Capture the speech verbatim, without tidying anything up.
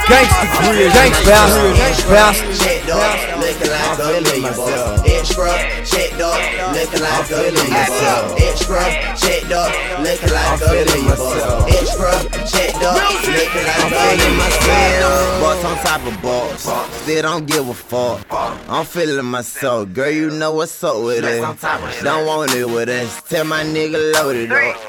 Gangsta grill, gangsta grill, gangsta. Checked up, looking like a millionaire. Extra, checked up, looking like a millionaire. Extra, checked up, looking like a millionaire. Extra, checked up, looking like a millionaire. Boss on top of boss, still don't give a fuck. I'm feeling myself, girl, you know what's up with it. Don't want it with us, tell my nigga load it up.